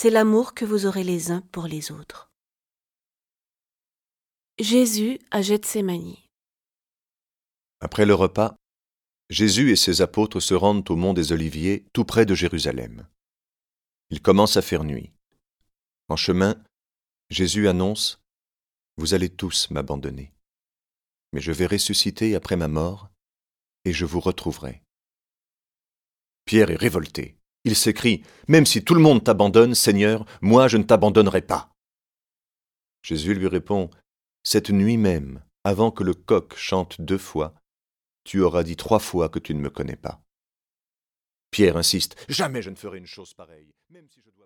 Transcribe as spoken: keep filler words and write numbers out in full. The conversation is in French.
c'est l'amour que vous aurez les uns pour les autres. Jésus à Gethsémani. Après le repas, Jésus et ses apôtres se rendent au mont des Oliviers, tout près de Jérusalem. Il commence à faire nuit. En chemin, Jésus annonce « Vous allez tous m'abandonner, mais je vais ressusciter après ma mort, et je vous retrouverai. » Pierre est révolté. Il s'écrie « Même si tout le monde t'abandonne, Seigneur, moi je ne t'abandonnerai pas. » Jésus lui répond « Cette nuit même, avant que le coq chante deux fois, tu auras dit trois fois que tu ne me connais pas. » Pierre insiste « Jamais je ne ferai une chose pareille, même si je dois mourir. »